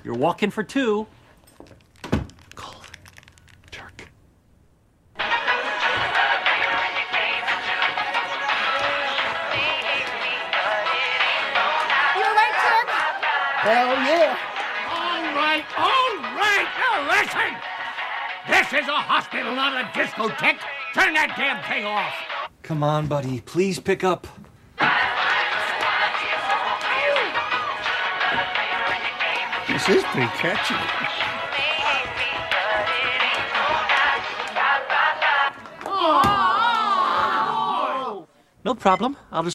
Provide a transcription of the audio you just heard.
You're walking for two. Cold Turk. You all right, Turk? Hell yeah. All right. Now listen. This is a hospital, not a discotheque. Turn that damn thing off. Come on, buddy. Please pick up. This is pretty catchy. No problem. I'll just